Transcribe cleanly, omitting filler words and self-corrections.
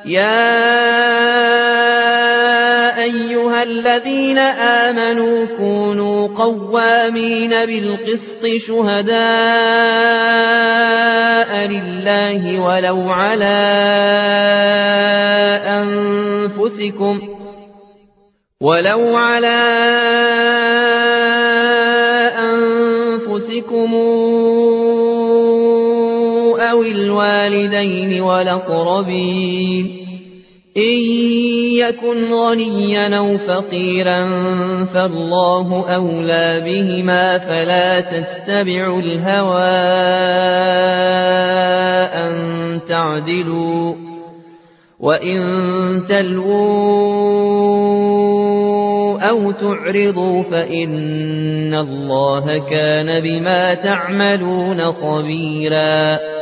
يا أيها الذين آمنوا كونوا قوامين بالقسط شهداء لله ولو على أنفسكم أو الوالدين والأقربين إن يكن غنيا أو فقيرا فالله أولى بهما فلا تتبعوا الهوى أن تعدلوا وإن تلووا أو تعرضوا فإن الله كان بما تعملون خبيرا